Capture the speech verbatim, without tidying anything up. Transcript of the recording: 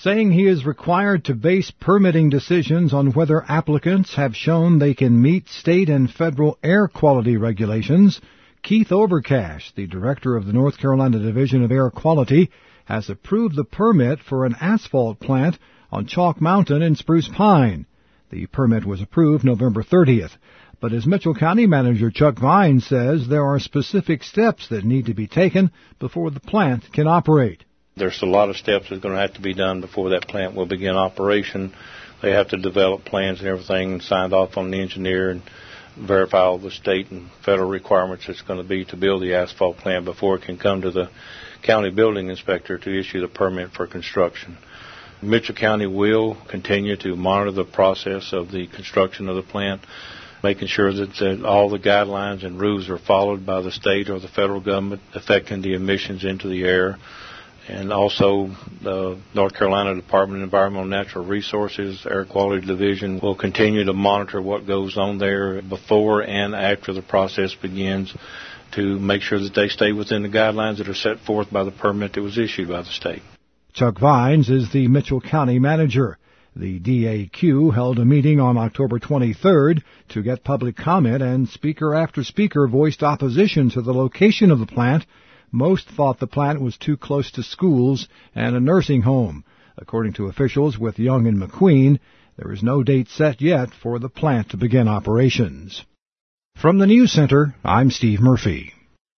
saying he is required to base permitting decisions on whether applicants have shown they can meet state and federal air quality regulations. Keith Overcash, the director of the North Carolina Division of Air Quality, has approved the permit for an asphalt plant on Chalk Mountain in Spruce Pine. The permit was approved November thirtieth, but as Mitchell County Manager Chuck Vine says, there are specific steps that need to be taken before the plant can operate. There's a lot of steps that are going to have to be done before that plant will begin operation. They have to develop plans and everything and signed off on the engineer and verify all the state and federal requirements it's going to be to build the asphalt plant before it can come to the county building inspector to issue the permit for construction. Mitchell County will continue to monitor the process of the construction of the plant, making sure that, that all the guidelines and rules are followed by the state or the federal government affecting the emissions into the air. And also, the North Carolina Department of Environmental and Natural Resources Air Quality Division will continue to monitor what goes on there before and after the process begins to make sure that they stay within the guidelines that are set forth by the permit that was issued by the state. Chuck Vines is the Mitchell County manager. The D A Q held a meeting on October twenty-third to get public comment, and speaker after speaker voiced opposition to the location of the plant. Most thought the plant was too close to schools and a nursing home. According to officials with Young and McQueen, there is no date set yet for the plant to begin operations. From the News Center, I'm Steve Murphy.